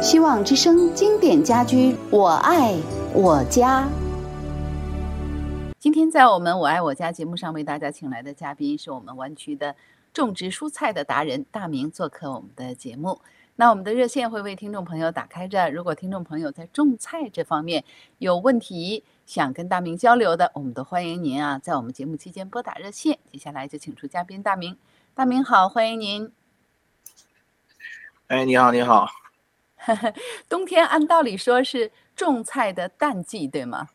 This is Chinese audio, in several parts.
希望之声经典家居，我爱我家。今天在我们《我爱我家》节目上为大家请来的嘉宾是我们湾区的种植蔬菜的达人大明做客我们的节目。那我们的热线会为听众朋友打开着，如果听众朋友在种菜这方面有问题想跟大明交流的，我们都欢迎您在我们节目期间拨打热线。接下来就请出嘉宾大明。大明好，欢迎您。 哎，你好，你好。 冬天按道理说是种菜的淡季，对吗？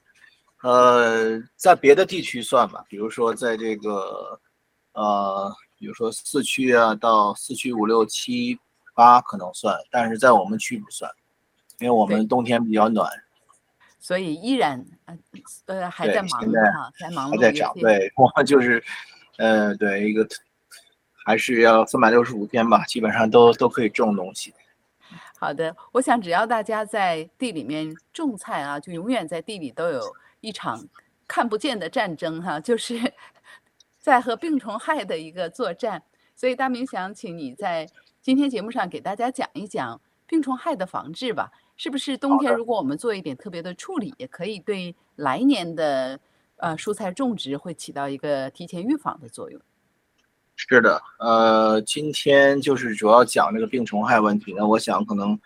在别的地区算吧，比如说在这个比如说4区到4区5、6、7、8可能算，但是在我们区不算，因为我们冬天比较暖， 所以依然还在忙在忙碌， 还在长。对，我们就是对一个还是要365天吧，基本上都可以种东西。 好的，我想只要大家在地里面种菜就永远在地里都有一场看不见的战争就是在和病虫害的一个作战。所以大明想请你在今天节目上给大家讲一讲病虫害的防治吧。是不是冬天如果我们做一点特别的处理，也可以对来年的蔬菜种植会起到一个提前预防的作用？ 是的，今天就是主要讲这个病虫害问题呢。我想可能，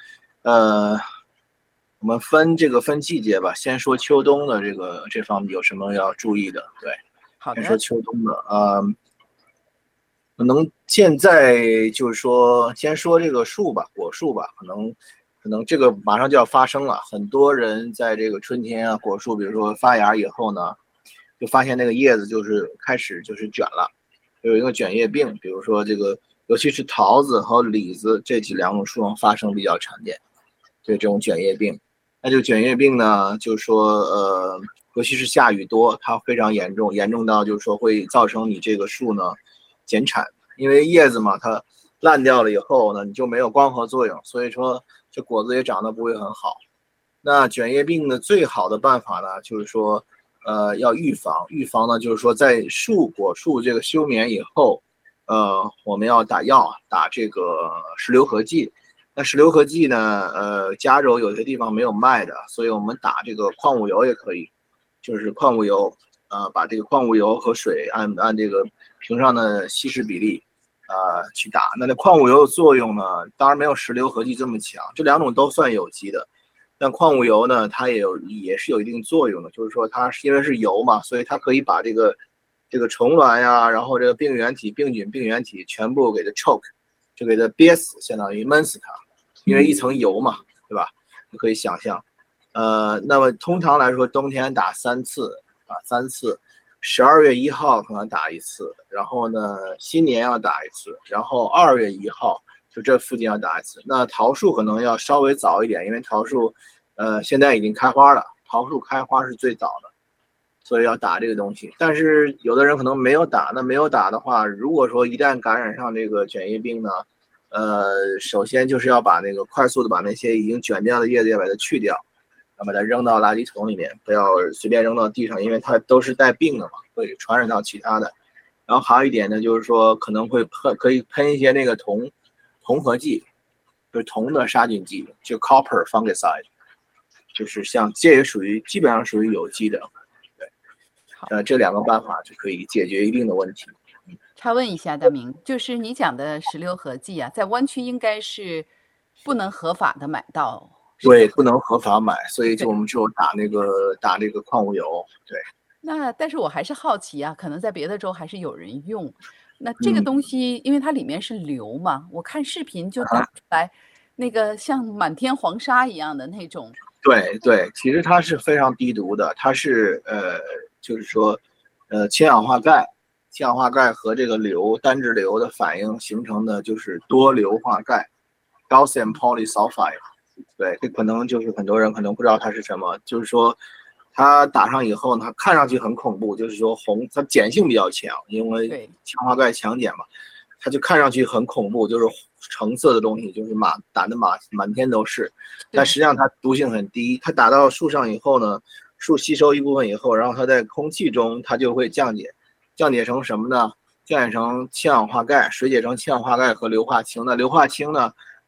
我们分季节吧。先说秋冬的这方面有什么要注意的？对， 好的。 先说秋冬的，可能现在就是说，先说这个树吧，果树吧，可能这个马上就要发生了。很多人在这个春天果树，比如说发芽以后呢，就发现那个叶子就是开始就是卷了。有一个卷叶病，比如说这个，尤其是桃子和李子这两种树上发生比较常见，对这种卷叶病。那就卷叶病呢，就是说尤其是下雨多，它非常严重，严重到就是说会造成你这个树呢减产，因为叶子嘛它烂掉了以后呢，你就没有光合作用，所以说这果子也长得不会很好。那卷叶病的最好的办法呢，就是说要预防呢，就是说在果树这个休眠以后，我们要打药，打这个石榴合剂。那石榴合剂呢，加州有些地方没有卖的，所以我们打这个矿物油也可以，就是矿物油，把这个矿物油和水按这个瓶上的稀释比例，去打。那矿物油的作用呢，当然没有石榴合剂这么强，这两种都算有机的。但矿物油呢，它也是有一定作用的，就是说它是因为是油嘛，所以它可以把这个虫卵然后这个病菌病原体全部给它 choke， 就给它憋死，相当于闷死它，因为一层油嘛，对吧？你可以想象，那么通常来说，冬天打3次，12月1号可能打1次，然后呢，新年要打1次，然后2月1号。就这附近要打1次。那桃树可能要稍微早一点，因为桃树现在已经开花了，桃树开花是最早的，所以要打这个东西。但是有的人可能没有打，那没有打的话，如果说一旦感染上这个卷叶病呢，首先就是要快速的把那些已经卷掉的叶子要把它去掉，把它扔到垃圾桶里面，不要随便扔到地上，因为它都是带病的嘛，会传染到其他的。然后还有一点呢，就是说可能可以喷一些那个铜合剂，就是铜的杀菌剂，就 copper fungicide， 就是这也基本上属于有机的，对，这2个办法就可以解决一定的问题。 插问一下大明，就是你讲的石榴合剂在湾区应该是不能合法的买到。 对，不能合法买，所以我们就打那个矿物油。对。 那但是我还是好奇可能在别的州还是有人用。那这个东西，因为它里面是硫嘛，我看视频就打出来，那个像满天黄沙一样的那种。 对，其实它是非常低毒的，它是就是说氢氧化钙和这个单质硫的反应形成的就是多硫化钙 Gaussian polysulfide。对，这可能就是很多人可能不知道它是什么，就是说它打上以后呢，它看上去很恐怖，就是说它碱性比较强，因为氢氧化钙强碱嘛，它就看上去很恐怖，就是橙色的东西，就是打的满天都是，但实际上它毒性很低。它打到树上以后呢，树吸收一部分以后，然后它在空气中它就会降解成什么呢？降解成氢氧化钙，水解成氢氧化钙和硫化氢。那硫化氢呢，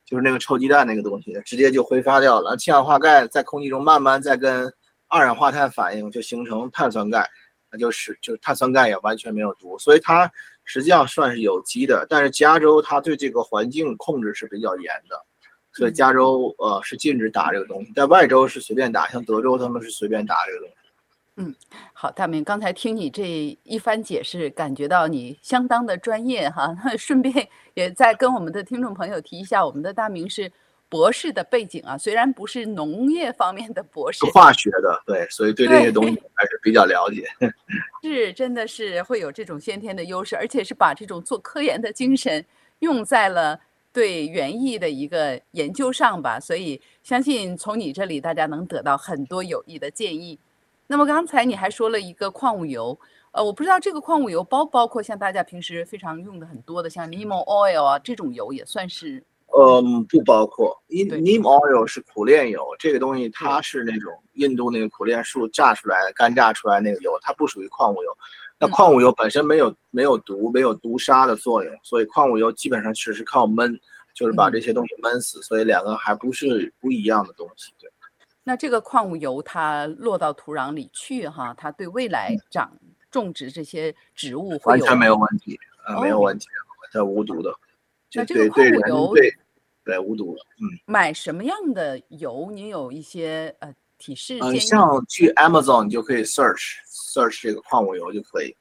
就是那个臭鸡蛋那个东西，直接就挥发掉了。氢氧化钙在空气中慢慢再跟二氧化碳反应，就形成碳酸钙，那就是碳酸钙也完全没有毒，所以它实际上算是有机的。但是加州它对这个环境控制是比较严的，所以加州是禁止打这个东西，在外州是随便打，像德州他们是随便打这个东西。 好，大明，刚才听你这一番解释，感觉到你相当的专业哈。那顺便也再跟我们的听众朋友提一下，我们的大明是博士的背景啊，虽然不是农业方面的博士， 化学的，对，所以对这些东西还是比较了解。 是，真的是会有这种先天的优势，而且是把这种做科研的精神用在了对园艺的一个研究上吧。所以相信从你这里，大家能得到很多有益的建议。那么刚才你还说了一个矿物油，我不知道这个矿物油包括像大家平时非常用的很多的，像 neem oil 啊这种油也算是。 不包括。neem oil 是苦楝油，这个东西它是那种印度那个苦楝树榨出来、干榨出来那个油，它不属于矿物油。那矿物油本身没有毒、没有毒杀的作用，所以矿物油基本上只是靠焖，就是把这些东西焖死，所以两个还不是不一样的东西。对。 那这个矿物油它落到土壤里去哈，它对未来种植这些植物会有完全没有问题，没有问题，它无毒的。 那这个矿物油对无毒的。 买什么样的油？您有一些提示建议？ 像去 Amazon 你就可以 search 这个矿物油就可以。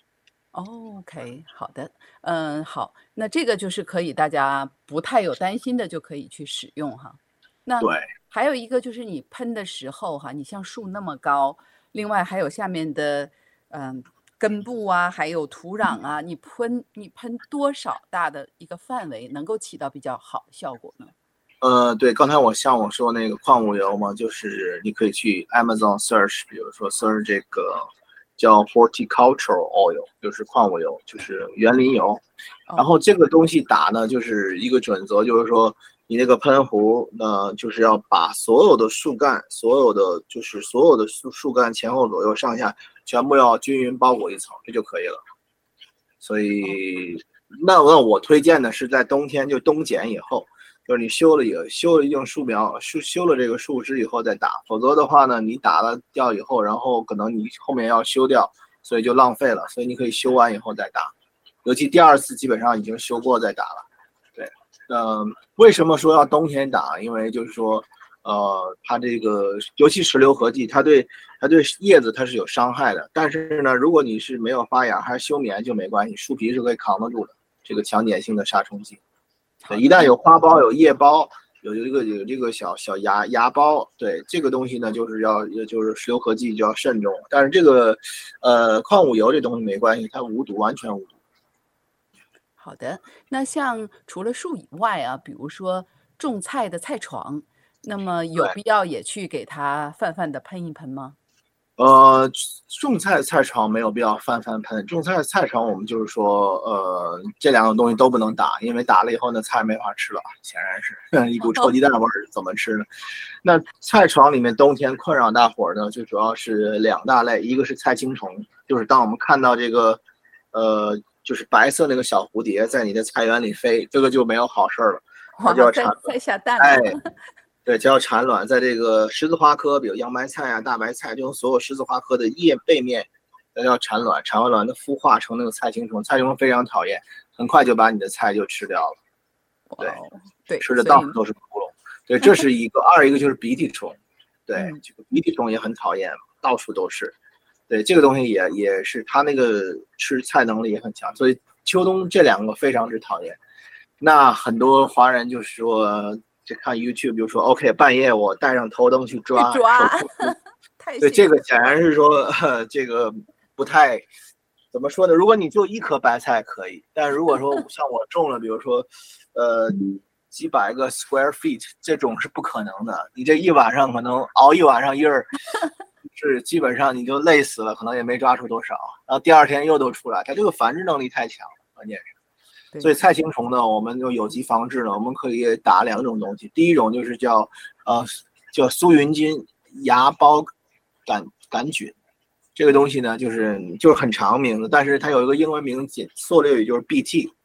OK， 好的，好，那这个就是可以大家不太有担心的就可以去使用哈。那对。 还有一个就是你喷的时候哈，你像树那么高，另外还有下面的根部啊，还有土壤啊，你喷多少大的一个范围能够起到比较好的效果呢？ 对，刚才我说那个矿物油嘛，就是你可以去 Amazon search， 比如说 search 这个叫 horticultural oil， 就是矿物油，就是园林油。然后这个东西打呢，就是一个准则，就是说你那个喷壶呢，就是要把所有的树干，所有的树干前后左右上下全部要均匀包裹一层，这就可以了。所以那我推荐的是在冬天，就冬剪以后，就是你修了一定树苗，修了这个树枝以后再打，否则的话呢，你打了掉以后，然后可能你后面要修掉，所以就浪费了。所以你可以修完以后再打，尤其第二次基本上已经修过再打了。对，为什么说要冬天打？因为就是说，它这个尤其石榴合剂，它对叶子它是有伤害的。但是呢，如果你是没有发芽还是休眠就没关系，树皮是可以扛得住的这个强碱性的杀虫剂。对，一旦有花苞、有叶苞、有这个小芽苞，对这个东西呢，就是石榴合剂就要慎重。但是这个矿物油这东西没关系，它无毒，完全无毒。 好的，那像除了树以外啊，比如说种菜的菜床，那么有必要也去给它泛的喷一喷吗？ 种菜的菜床没有必要泛喷，种菜的菜床我们就是说，这两种东西都不能打，因为打了以后呢，菜没法吃了，显然是一股臭鸡蛋味儿，怎么吃呢？那菜床里面冬天困扰大伙儿呢，最主要是两大类，一个是菜青虫，就是当我们看到这个，就是白色那个小蝴蝶在你的菜园里飞，这个就没有好事了，它就要再下蛋了。 哎，对，就要产卵，在这个十字花科，比如洋白菜啊、大白菜这种所有十字花科的叶背面，要产卵，产完卵的孵化成那个菜青虫，菜青虫非常讨厌，很快就把你的菜就吃掉了。对，吃的到处都是窟窿。对，这是一个，二一个就是鼻涕虫，对，这个鼻涕虫也很讨厌，到处都是。对，这个东西也是它那个吃菜能力也很强，所以秋冬这两个非常之讨厌。那很多华人就说。就看 YouTube， 比如说 OK， 半夜我带上头灯去抓，对，这个显然是说这个不太怎么说呢？如果你就一颗白菜可以，但如果说像我种了，比如说几百个 square feet， 这种是不可能的。你这一晚上可能熬一晚上夜儿，是基本上你就累死了，可能也没抓出多少，然后第二天又都出来，它这个繁殖能力太强了，关键是。所以菜青虫呢，我们就有机防治呢，我们可以打两种东西。第一种就是叫苏云金芽孢杆菌，这个东西呢就是很长名字，但是它有一个英文名缩略语就是 BT，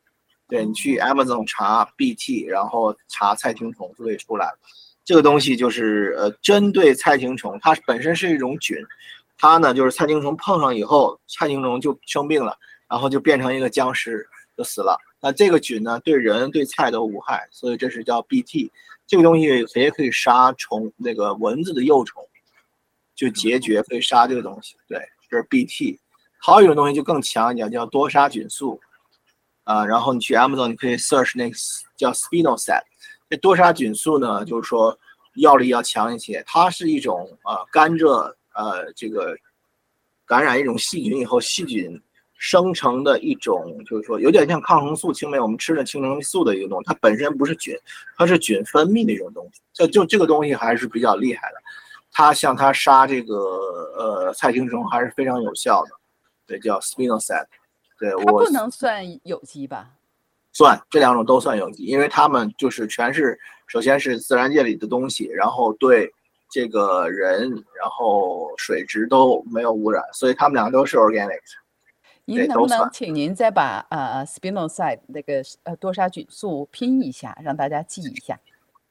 对，你去 Amazon 查 BT， 然后查菜青虫就会出来。这个东西就是针对菜青虫，它本身是一种菌，它呢就是菜青虫碰上以后，菜青虫就生病了，然后就变成一个僵尸，就死了。那这个菌呢对人对菜都无害，所以这是叫 BT。这个东西也可以杀虫，那个蚊子的幼虫，就孑孓可以杀这个东西。对，这是 BT。还有一种东西就更强一点，叫多杀菌素。然后你去 Amazon 你可以 search 那个叫 Spinosad。这多杀菌素呢，就是说药力要强一些，它是一种甘蔗这个感染一种细菌以后，细菌生成的一种，就是说有点像抗生素青霉，我们吃的青霉素的一个东西，它本身不是菌，它是菌分泌的一种东西。这个东西还是比较厉害的，它杀这个菜青虫还是非常有效的。对，叫 Spinosad。对， 它不能算有机吧？ 算，这两种都算有机，因为它们就是全是，首先是自然界里的东西，然后对这个人，然后水质都没有污染，所以它们俩都是 organic。 您能不能请您再把Spinosad 那个多杀菌素拼一下，让大家记一下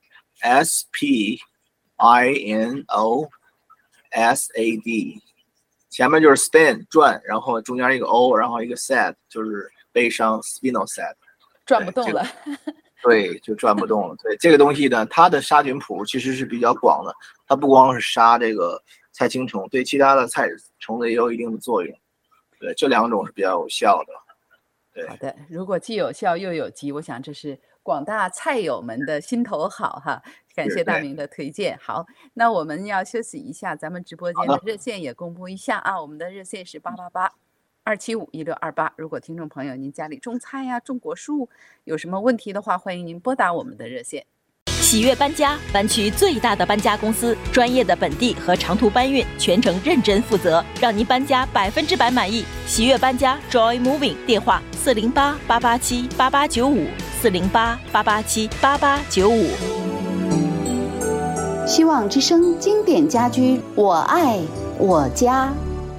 ？SPINOSAD， 前面就是 spin 转，然后中间一个 O， 然后一个 sad 就是悲伤 Spinosad。 转不动了， 对，就转不动了。对，这个东西呢，它的杀菌谱其实是比较广的，它不光是杀这个菜青虫，对其他的菜虫子也有一定的作用。对，这两种是比较有效的。对， 好的，如果既有效又有机，我想这是广大菜友们的心头好哈。感谢大明的推荐。好，那我们要休息一下，咱们直播间的热线也公布一下啊，我们的热线是888-275-1628。如果听众朋友您家里种菜呀、种果树，有什么问题的话，欢迎您拨打我们的热线。 喜悦搬家，湾区最大的搬家公司，专业的本地和长途搬运，全程认真负责，让您搬家100%满意。喜悦搬家 ，Joy Moving， 电话408-887-8895，408-887-8895。 希望之声经典家居，我爱我家。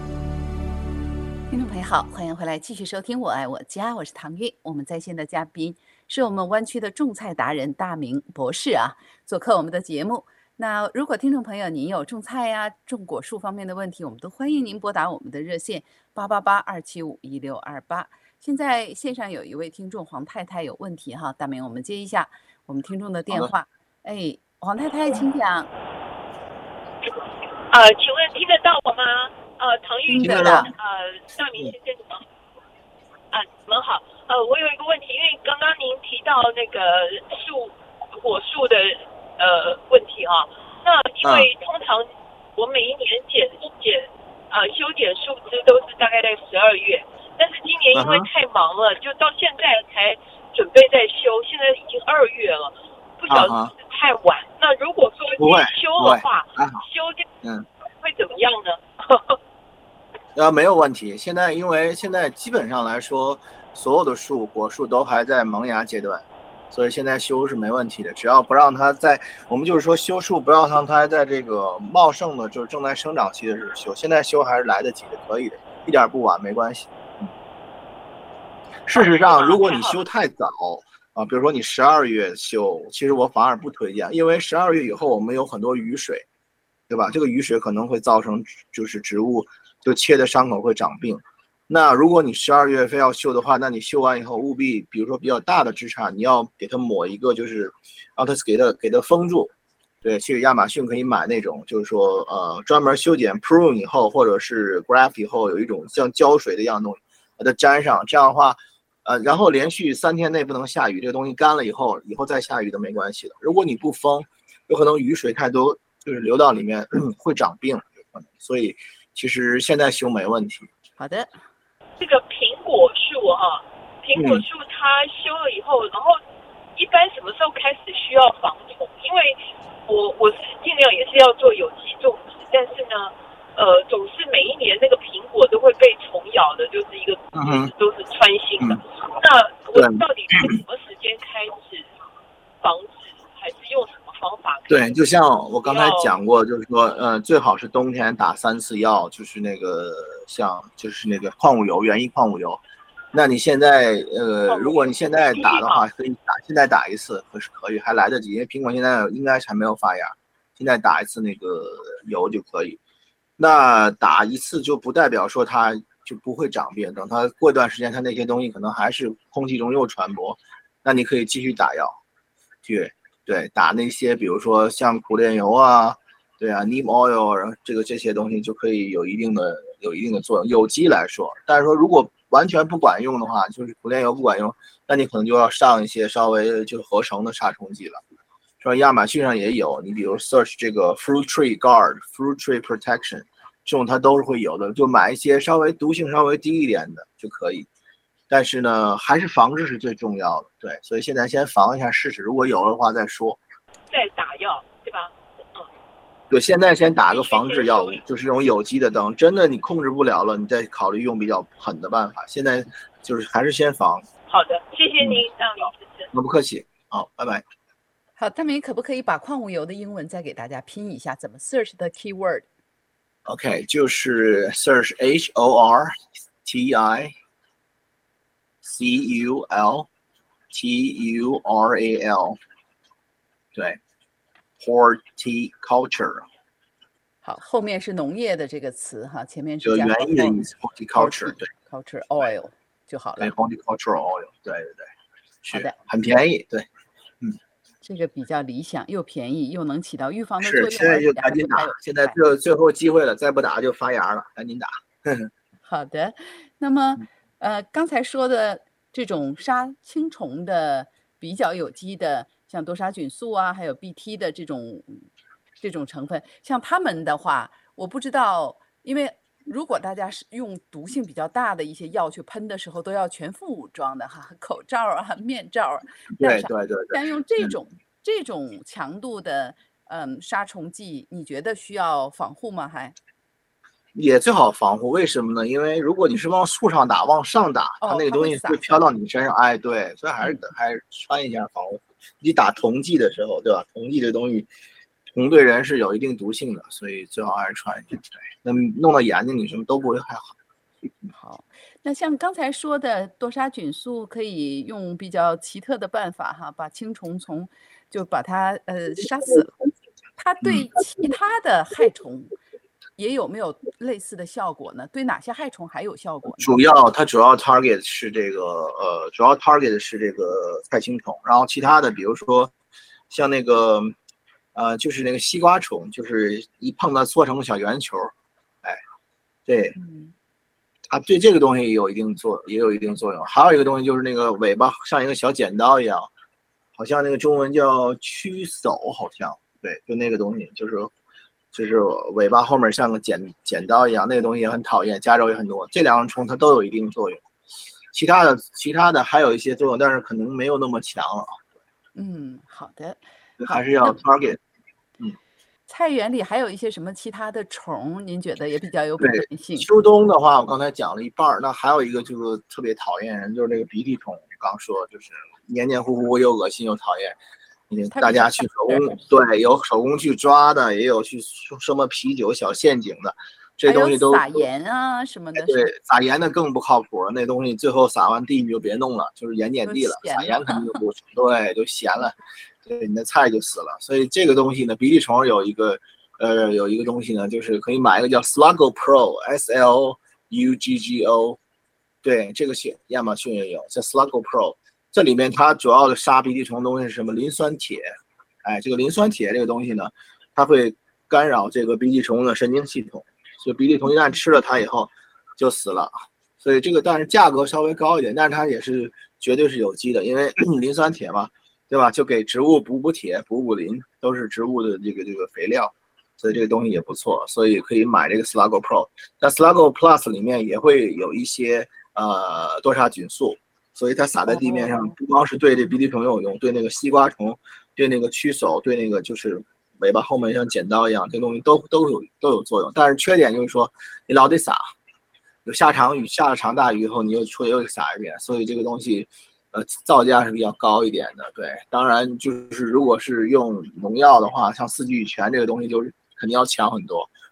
听众朋友好，欢迎回来继续收听《我爱我家》，我是唐韵。我们在线的嘉宾是我们湾区的种菜达人大明博士啊，做客我们的节目。那如果听众朋友您有种菜呀、种果树方面的问题，我们都欢迎您拨打我们的热线888-275-1628。现在线上有一位听众黄太太有问题哈，大明我们接一下我们听众的电话。哎，黄太太请讲。 请问听得到我吗？唐韵的大明先生你们你们好。我有一个问题，因为刚刚您提到那个果树的问题啊，那因为通常我每一年修剪树枝都是大概在12月，但是今年因为太忙了，就到现在才准备在修，现在已经2月了，不晓得是太晚。那如果说修的话，修这会怎么样呢？ 没有问题。因为现在基本上来说，所有的果树都还在萌芽阶段，所以现在修是没问题的。只要不让它我们就是说修树不让它在这个茂盛的，就是正在生长期的时候修，现在修还是来得及的，可以的，一点不晚，没关系。事实上，如果你修太早比如说你12月修，其实我反而不推荐，因为12月以后我们有很多雨水，对吧？这个雨水可能会造成就是植物就切的伤口会长病。那如果你12月非要修的话，那你修完以后务必，比如说比较大的枝杈，你要给它抹一个，就是让它给它封住。对，其实亚马逊可以买那种，就是说专门修剪 prune 以后，或者是 graft 以后，有一种像胶水的一样东西，把它粘上。这样的话，然后连续3天内不能下雨，这个东西干了以后再下雨都没关系的。如果你不封，有可能雨水太多，就是流到里面会长病，有可能。所以其实现在修没问题。 好的。 这个苹果树苹果树它修了以后，然后一般什么时候开始需要防虫？因为我是尽量也是要做有机种植，但是呢，总是每一年那个苹果都会被虫咬的，就是一个都是穿心的。那我到底是什么时间开始防止，还是用什么方法？ 对，就像我刚才讲过，就是说，最好是冬天打3次药，就是那个就是那个矿物油，园艺矿物油， 那你现在如果你现在打的话，可以现在打一次，可以还来得及，因为苹果现在应该还没有发芽，现在打一次那个油就可以。那打一次就不代表说它就不会长病，等它过一段时间，它那些东西可能还是空气中又传播，那你可以继续打药，对，打那些比如说像苦楝油啊，对啊 ，neem oil， 然后这些东西就可以有一定的作用。有机来说，但是说如果完全不管用的话，就是苦楝油不管用，那你可能就要上一些稍微就合成的杀虫剂了。说亚马逊上也有，你比如 search 这个 fruit tree guard、fruit tree protection， 这种它都是会有的，就买一些稍微毒性稍微低一点的就可以。但是呢，还是防治是最重要的，对，所以现在先防一下试试，如果有的话再说。 再打药，对吧？ 对，现在先打个防治药物，就是这种有机的，等真的你控制不了了，你再考虑用比较狠的办法。现在就是还是先防。 好的，谢谢您，张李先生。 不客气，好，拜拜。 好，大明可不可以把矿物油的英文再给大家拼一下？怎么 search 的 keyword？OK， 就是 search HORTICULTURAL，对 ，horticulture。 好，后面是农业的这个词哈，前面是就园艺的意思 ，horticulture， 对 ，culture oil 就好了。 对 ，horticultural oil， 对， 好的， 很便宜，对。 这个比较理想，又便宜，又能起到预防的作用。 是，现在就赶紧打，现在最后机会了，再不打就发芽了，赶紧打。 好的，那么刚才说的这种杀青虫的比较有机的，像多杀菌素啊，还有 BT 的这种成分，像他们的话，我不知道，因为如果大家是用毒性比较大的一些药去喷的时候，都要全副武装的哈，口罩啊、面罩啊， 对。 像用这种强度的杀虫剂，你觉得需要防护吗？ 也最好防护，为什么呢？因为如果你是往树上打、往上打，它那个东西会飘到你身上。哎，对，所以还是穿一下防护服。你打铜剂的时候，对吧？铜剂这东西，铜对人是有一定毒性的，所以最好还是穿一下。对，那弄到眼睛里什么都不会还好。 好，那像刚才说的多杀菌素，可以用比较奇特的办法哈，把青虫就把它杀死了。它对其他的害虫也有没有类似的效果呢？对哪些害虫还有效果呢？ 它主要 target 是这个菜青虫，然后其他的比如说像那个就是那个西瓜虫，就是一碰到缩成小圆球，哎，对。它对这个东西也有一定作用。还有一个东西就是那个尾巴像一个小剪刀一样，好像那个中文叫驱叟，好像对，就那个东西，就是尾巴后面像个剪刀一样，那个东西也很讨厌，加州也很多。这两种虫它都有一定作用，其他的还有一些作用，但是可能没有那么强了。 好的， 还是要 target。 菜园里还有一些什么其他的虫，您觉得也比较有普遍性？ 秋冬的话，我刚才讲了一半，那还有一个就是特别讨厌人，就是那个鼻涕虫。刚说就是黏黏糊糊又恶心又讨厌，大家去手工，对，有手工去抓的，也有去什么啤酒小陷阱的，这东西都撒盐啊什么的。 对，撒盐的更不靠谱了，那东西最后撒完地你就别弄了，就是盐碱地了，撒盐肯定就不对，就咸了。对，你的菜就死了，所以这个东西呢，鼻涕虫有一个东西呢，就是可以买一个叫 Sluggo Pro，SLUGGO， 对，这个亚马逊也有，叫 Sluggo Pro， 这里面它主要的杀鼻涕虫的东西是什么？磷酸铁，哎，这个磷酸铁这个东西呢，它会干扰这个鼻涕虫的神经系统，所以鼻涕虫一旦吃了它以后就死了，所以这个但是价格稍微高一点，但是它也是绝对是有机的，因为磷酸铁嘛。对吧？就给植物补铁、补磷，都是植物的这个肥料，所以这个东西也不错，所以可以买这个 Sluggo Pro。那 Sluggo Plus 里面也会有一些多杀菌素，所以它撒在地面上，不光是对这鼻涕虫有用，对那个西瓜虫、对那个驱叟、对那个就是尾巴后面像剪刀一样，这东西都有作用。但是缺点就是说，你老得撒，有下了场大雨以后，你又出去又撒一遍，所以这个东西。造价是比较高一点的，对，当然就是如果是用农药的话，像四季羽醛这个东西就是肯定要强很多。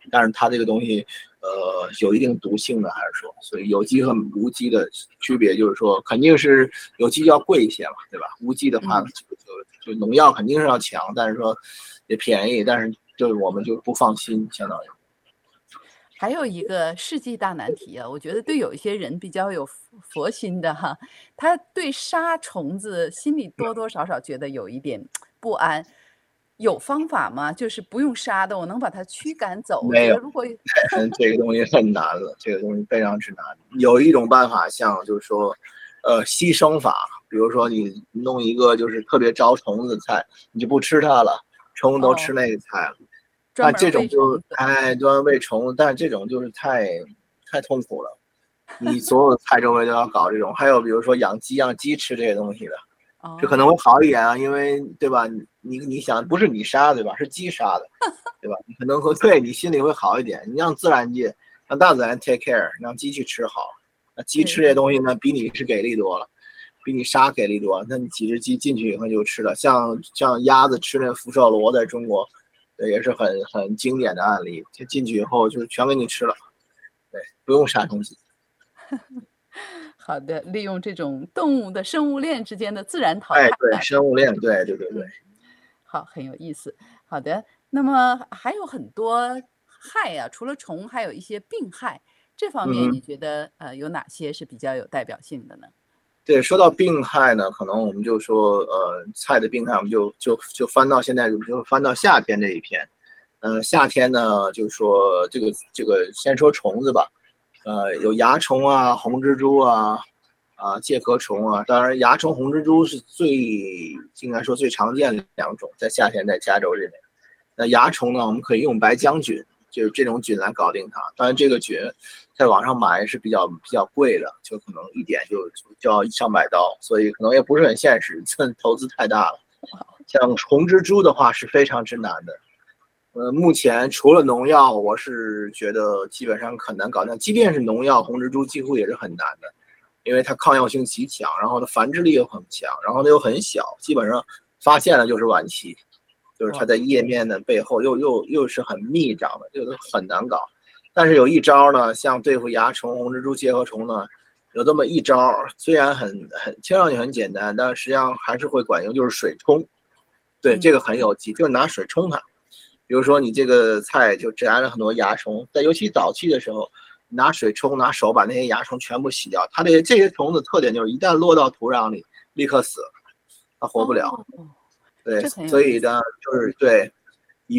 但是它这个东西有一定毒性的，还是说，所以有机和无机的区别就是说，肯定是有机要贵一些嘛，对吧？无机的话就农药肯定是要强，但是说也便宜，但是就是我们就不放心，相当于。 还有一个世纪大难题啊，我觉得对有一些人比较有佛心的哈，他对杀虫子心里多多少少觉得有一点不安。有方法吗？就是不用杀的，我能把它驱赶走。我没有， 觉得如果这个东西很难了，这个东西非常之难。有一种办法，像就是说，牺牲法，比如说你弄一个就是特别招虫子的菜，你就不吃它了，虫都吃那个菜了。但这种就专门喂虫子，但是这种就是太痛苦了。你所有的菜周围都要搞这种，还有比如说养鸡，让鸡吃这些东西的。这可能会好一点啊，因为对吧？你想不是你杀对吧？是鸡杀的，对吧？你可能会对你心里会好一点。你让自然界，让大自然 take care， 让鸡去吃好。那鸡吃这些东西呢，比你是给力多了，比你杀给力多。那你几只鸡进去以后就吃了，像鸭子吃那福寿螺，在中国，对，也是很经典的案例。就进去以后就是全给你吃了，对，不用杀东西。 好的，利用这种动物的生物链之间的自然淘汰。 对，生物链，对。 好，很有意思。好的，那么还有很多害呀，除了虫，还有一些病害。这方面你觉得有哪些是比较有代表性的呢？ 对，说到病害呢，可能我们就说菜的病害，我们就翻到现在，就翻到夏天这一篇。夏天呢，就是说这个先说虫子吧。有蚜虫啊、红蜘蛛啊、介壳虫啊。当然，蚜虫、红蜘蛛是应该说最常见的两种，在夏天在加州这边。那蚜虫呢，我们可以用白浆菌，就是这种菌来搞定它。当然，这个菌在网上买是比较贵的，就可能一点就要$100，所以可能也不是很现实，投资太大了。像红蜘蛛的话是非常之难的。目前除了农药，我是觉得基本上很难搞定。即便是农药，红蜘蛛几乎也是很难的，因为它抗药性极强，然后它繁殖力又很强，然后它又很小，基本上发现了就是晚期，就是它在叶面的背后又是很密长的，这个很难搞。但是有一招呢，像对付蚜虫、红蜘蛛、介壳虫呢，有这么一招，虽然听上去很简单，但实际上还是会管用，就是水冲。对，这个很有机，就是拿水冲它。比如说你这个菜就沾了很多蚜虫，在尤其早期的时候，拿水冲，拿手把那些蚜虫全部洗掉。它这些虫子特点就是一旦落到土壤里，立刻死，它活不了。对，所以呢，就是对，以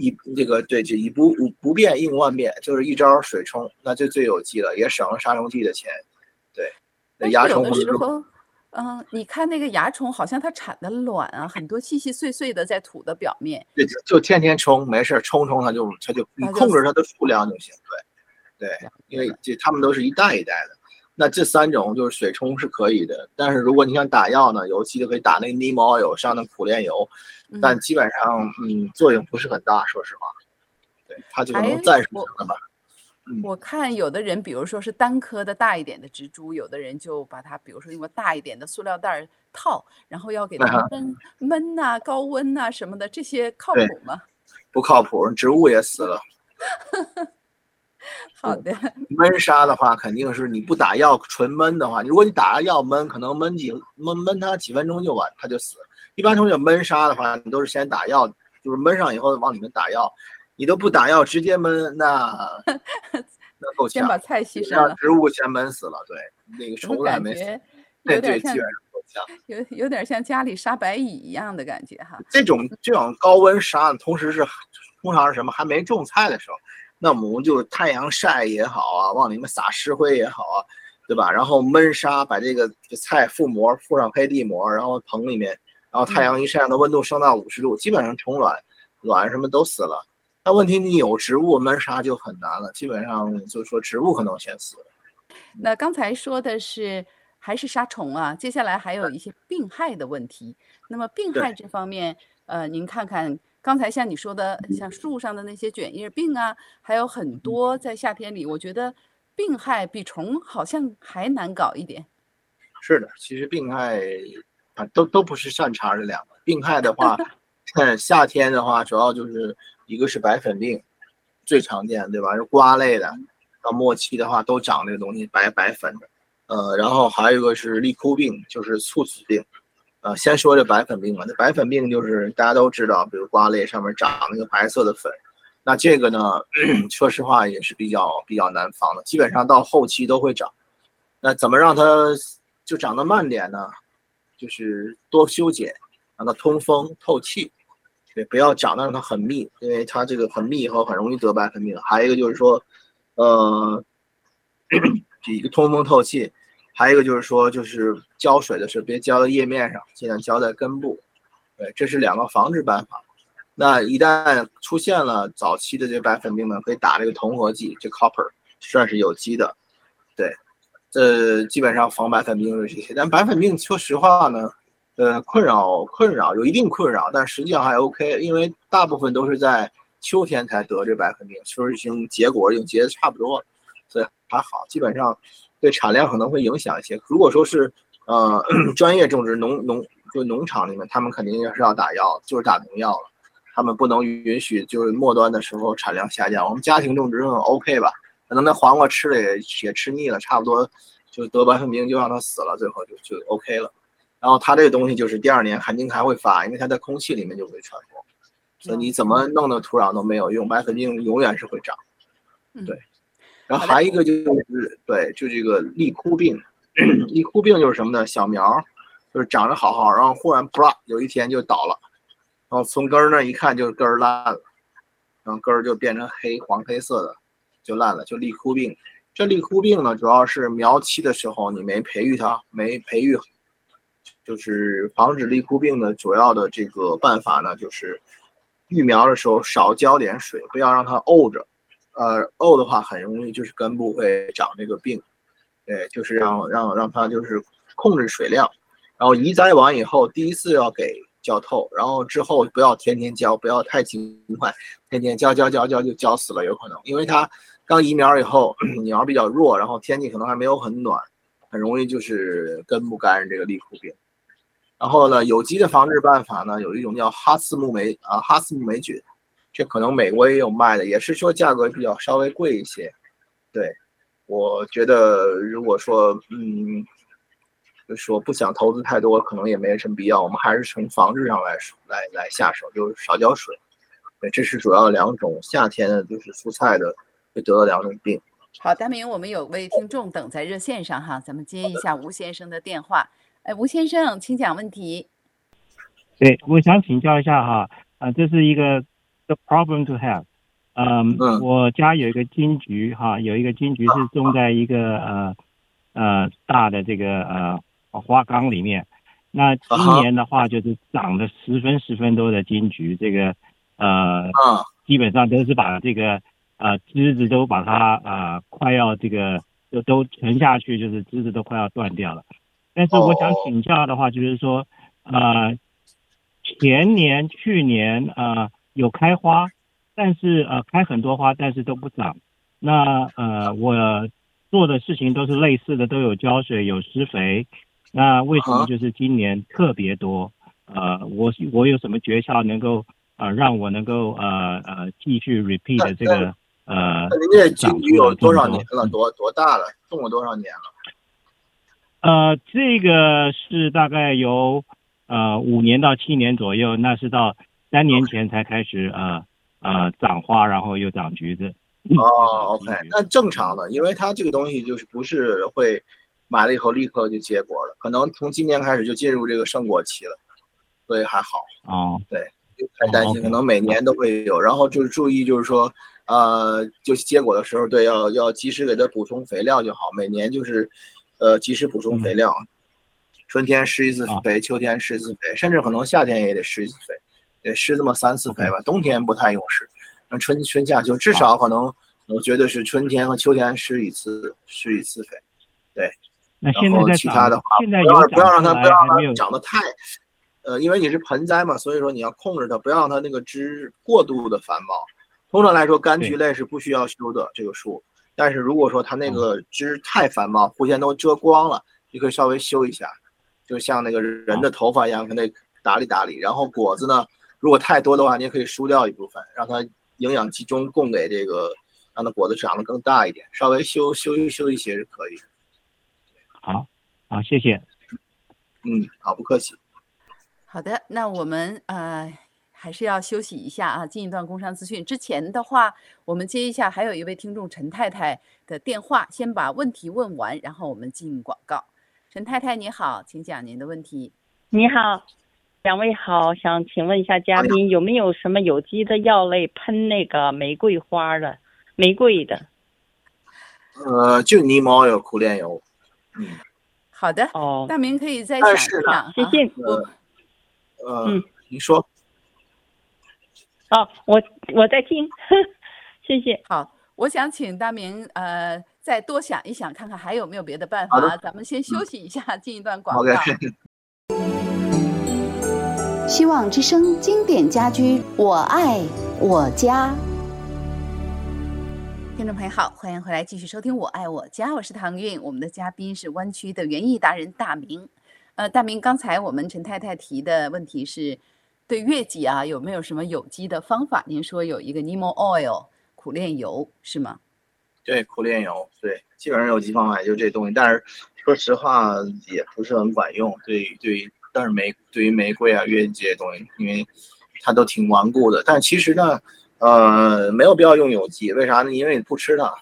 不变应万变，就是一招水冲，那就最有机了，也省了杀虫剂的钱。对，蚜虫有的时候。你看那个蚜虫，好像它产的卵啊，很多细细碎碎的在土的表面。 对，就天天冲，没事冲它就你控制它的数量就行。对，因为它们都是一代一代的。那这3种就是水冲是可以的，但是如果你想打药呢，有机就可以打那个 neem oil 上的苦楝油，但基本上作用不是很大，说实话。对，它就可能暂时性的吧。 我看有的人，比如说是单颗的大一点的植株，有的人就把它，比如说用个大一点的塑料袋套，然后要给它焖呐、高温呐什么的，这些靠谱吗？ 不靠谱，植物也死了。 好的。 焖杀的话，肯定是你不打药，纯焖的话，如果你打了药焖，可能焖它几分钟就完，它就死了。一般同学焖杀的话，你都是先打药，就是焖上以后往里面打药。你都不打药直接焖，那够呛。 先把菜牺牲了， 让植物先焖死了。对，那个虫子还没死。对，基本上够呛。 有点像家里杀白蚁一样的感觉哈。 这种高温杀，通常是什么？还没种菜的时候，那我们就太阳晒也好啊，往里面撒石灰也好啊，对吧？然后焖杀，把这个菜覆上黑地膜，然后棚里面，然后太阳一晒，让它温度升到50度，基本上虫卵什么都死了。那问题你有植物焖杀就很难了，基本上就是说植物可能先死。 那刚才说的是还是杀虫啊，接下来还有一些病害的问题。那么病害这方面，您看看刚才像你说的，像树上的那些卷叶病啊，还有很多在夏天里，我觉得病害比虫好像还难搞一点。 是的，其实病害都不是善茬的两个。病害的话，夏天的话主要就是一个是白粉病， 最常见，对吧？是瓜类的，到末期的话都长这个东西，白粉的。然后还有一个是利枯病，就是猝死病。先说这白粉病吧。这白粉病就是大家都知道，比如瓜类上面长那个白色的粉，那这个呢，说实话也是比较难防的，基本上到后期都会长。那怎么让它就长得慢点呢？就是多修剪，让它通风透气。对，不要长得让它很密，因为它这个很密以后很容易得白粉病。还有一个就是说，这一个通风透气，还有一个就是说，就是浇水的时候别浇在叶面上，尽量浇在根部。对，这是2个防治办法。那一旦出现了早期的这白粉病呢，可以打这个铜合剂，这 copper 算是有机的。对，这基本上防白粉病就是这些。但白粉病说实话呢，困扰有一定困扰，但实际上还 OK， 因为大部分都是在秋天才得这白粉病，说已经结果已经结的差不多了，所以还好，基本上对产量可能会影响一些。如果说是专业种植农场里面，他们肯定是要打药，就是打农药了，他们不能允许就是末端的时候产量下降。我们家庭种植很 OK 吧，可能那黄瓜吃了也吃腻了，差不多就得白粉病就让它死了，最后就 OK 了。然后它这个东西就是第2年肯定还会发，因为它在空气里面就会传播，所以你怎么弄的土壤都没有用，白粉病永远是会长。对，然后还一个就是对，就这个利枯病，利枯病就是什么呢？小苗就是长得好，然后忽然啪有一天就倒了，然后从根儿那一看就是根儿烂了，然后根儿就变成黄黑色的，就烂了，就利枯病。这利枯病呢，主要是苗期的时候你没培育它，就是防止利枯病的主要的这个办法呢，就是育苗的时候少浇点水，不要让它沤着，沤的话很容易就是根部会长这个病。对，就是让它就是控制水量，然后移栽完以后，第一次要给浇透，然后之后不要天天浇，不要太勤快，天天浇就浇死了，有可能，因为它刚移苗以后苗比较弱，然后天气可能还没有很暖，很容易就是根部感染这个利枯病。然后呢，有机的防治办法呢，有一种叫哈斯木霉菌，这可能美国也有卖的，也是说价格比较稍微贵一些。对，我觉得如果说就是说不想投资太多，可能也没什么必要，我们还是从防治上来下手，就是少浇水。对，这是主要2种夏天的就是蔬菜的会得的2种病。 好，大明，我们有位听众等在热线上哈，咱们接一下吴先生的电话。吴先生，请讲问题。 对，我想请教一下哈，这是一个 the problem to have。我家有一个金桔哈，有一个金桔是种在一个大的这个花缸里面。那今年的话就是长了十分多的金桔，这个基本上都是把这个枝子都把它快要这个都沉下去，就是枝子都快要断掉了。但是我想请教的话，就是说去年有开花，但是开很多花，但是都不长。那我做的事情都是类似的，都有浇水，有施肥。那为什么就是今年特别多？我有什么诀窍能够让我能够继续 repeat 这个您这金桔有多少年了？多大了？种了多少年了？ 这个是大概有5年到7年左右，那是到3年前才开始长花，然后又长橘子。 OK， 那正常的，因为它这个东西就是不是会买了以后立刻就结果了，可能从今年开始就进入这个盛果期了，所以还好。对，不太担心，可能每年都会有。然后就是注意，就是说就是结果的时候，对，要及时给它补充肥料就好，每年就是及时补充肥料，春天施1次肥，秋天施1次肥，甚至可能夏天也得施1次肥，得施这么3次肥吧。冬天不太用施，那春夏就至少可能我觉得是春天和秋天施一次肥。对， 那现在其他的话不要让它长得太因为你是盆栽嘛，所以说你要控制它，不要让它那个枝过度的繁茂。通常来说，柑橘类是不需要修的这个树，但是如果说它那个枝太繁茂，互相都遮光了，你可以稍微修一下，就像那个人的头发一样，可以打理。然后果子呢，如果太多的话，你也可以疏掉一部分，让它营养集中供给这个，让它果子长得更大一点，稍微修一些是可以的。 好，谢谢。 好，不客气。 好的，那我们还是要休息一下啊，进一段工商资讯。之前的话，我们接一下，还有一位听众陈太太的电话，先把问题问完，然后我们进广告。陈太太你好，请讲您的问题。 你好，两位好，想请问一下嘉宾，有没有什么有机的药类喷那个玫瑰花的？玫瑰的？ 就尼毛有苦楝油。 好的。大明可以再想一想。 谢谢。 你说。 我在听，谢谢。 好，我想请大明再多想一想，看看还有没有别的办法。咱们先休息一下，进一段广告。 希望之声经典家居，我爱我家。 听众朋友好，欢迎回来继续收听我爱我家，我是唐韵。我们的嘉宾是湾区的园艺达人大明。大明，刚才我们陈太太提的问题是对疟疾啊有没有什么有机的方法？您说有一个 Neem Oil 苦楝油是吗？ 对，苦楝油，对，基本上有机方法也就这东西，但是说实话也不是很管用。但是对于玫瑰啊、疟疾这些东西，因为它都挺顽固的。但其实呢，没有必要用有机，为啥呢？因为你不吃它，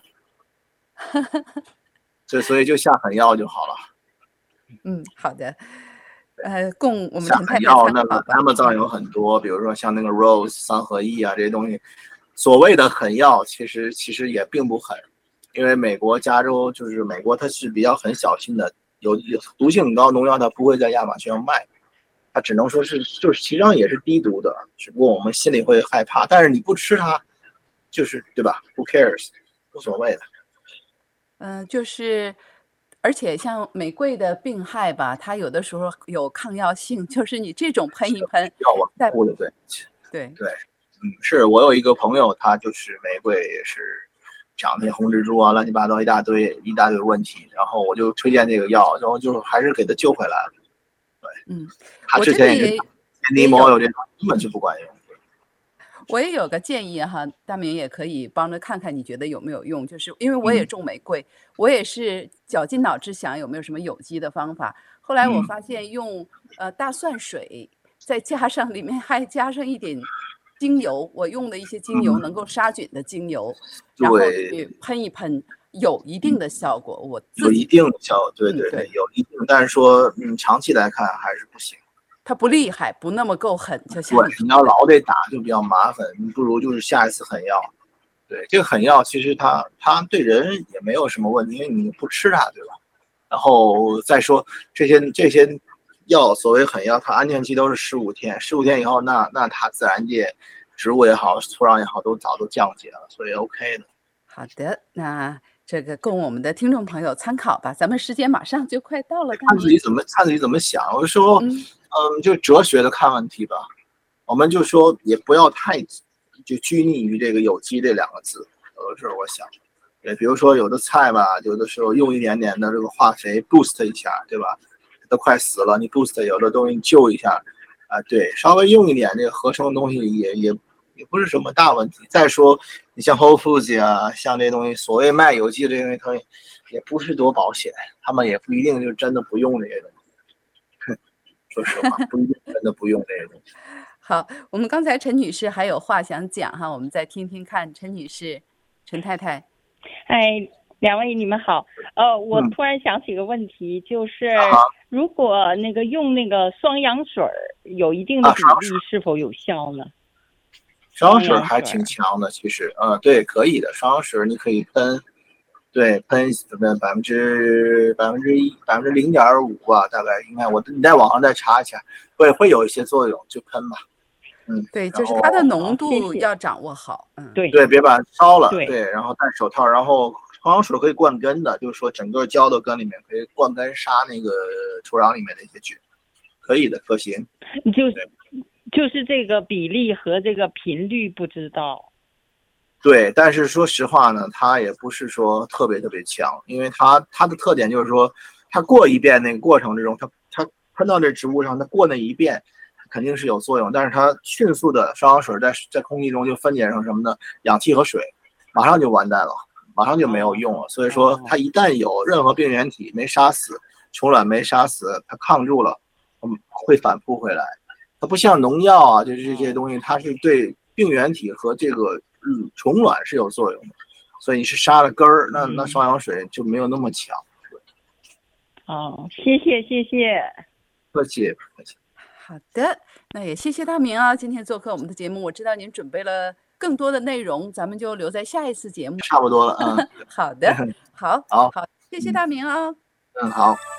所以就下狠药就好了。 好的。供我们下狠药那个 Amazon 有很多，比如说像那个 Rose 3合1啊这些东西，所谓的狠药其实也并不狠，因为美国加州就是美国它是比较很小心的。有毒性很高农药，它不会在亚马逊上卖，它只能说是就是实际上也是低毒的，只不过我们心里会害怕。但是你不吃它，就是对吧 ？Who cares？ 无所谓的。 而且像玫瑰的病害吧，它有的时候有抗药性，就是你这种喷一喷， 药顽固的，对，是我有一个朋友，他就是玫瑰也是。长那些红蜘蛛啊，乱七八糟一大堆问题，然后我就推荐这个药，然后就还是给他救回来了。对，他之前也尼毛有这种根本就不管用。 我也有个建议哈，大明也可以帮着看看，你觉得有没有用？就是因为我也种玫瑰，我也是绞尽脑汁想有没有什么有机的方法。后来我发现用大蒜水，再加上里面还加上一点精油，我用的一些精油能够杀菌的精油，然后去喷一喷，有一定的效果。有一定的效果，对，有一定，但是说长期来看还是不行。 它不厉害，不那么够狠，就像你要老得打就比较麻烦，你不如就是下一次狠药。对，这个狠药其实它对人也没有什么问题，因为你不吃它，对吧？然后再说这些药，所谓狠药，它安全期都是15天，15天以后，那它自然界植物也好，土壤也好，都早都降解了，所以 OK 的。 好的，那这个供我们的听众朋友参考吧。咱们时间马上就快到了， 看自己怎么想。我说，就哲学的看问题吧。我们就说也不要太就拘泥于这个有机这2个字。有的时候我想，对，比如说有的菜吧，有的时候用一点点的这个化肥 boost 一下，对吧？都快死了，你 boost 有的东西救一下啊，对，稍微用一点这个合成的东西也不是什么大问题。再说你像 Whole Foods 啊，像这东西所谓卖有机的这些东西，也不是多保险，他们也不一定就真的不用这些东西。说实话，不一定真的不用这些东西。 好，我们刚才陈女士还有话想讲哈，我们再听听看，陈女士、陈太太。 两位你们好，我突然想起个问题，就是如果那个用那个双氧水有一定的比例，是否有效呢？ 双氧水还挺强的，其实，对，可以的。双氧水你可以喷，对，喷0.5%吧，大概应该你在网上再查一下，会有一些作用，就喷吧。 对，就是它的浓度要掌握好。 对， 别把它烧了，对，然后戴手套，然后双氧水可以灌根的，就是说整个浇到根里面，可以灌根杀那个土壤里面的一些菌，可以的，可行。 就是这个比例和这个频率不知道。 对，但是说实话呢，它也不是说特别强，因为它的特点就是说，它过一遍那个过程之中，它喷到这植物上，它过那一遍， 肯定是有作用，但是它迅速的双氧水在空气中就分解成什么呢？氧气和水，马上就完蛋了，马上就没有用了。所以说，它一旦有任何病原体没杀死，虫卵没杀死，它抗住了，会反扑回来。它不像农药啊，就是这些东西，它是对病原体和这个虫卵是有作用的。所以你是杀了根儿，那双氧水就没有那么强。 谢谢。 客气。 好的，那也谢谢大明啊，今天做客我们的节目。我知道您准备了更多的内容，咱们就留在下一次节目。 差不多了， 好的，好，谢谢大明啊。 好。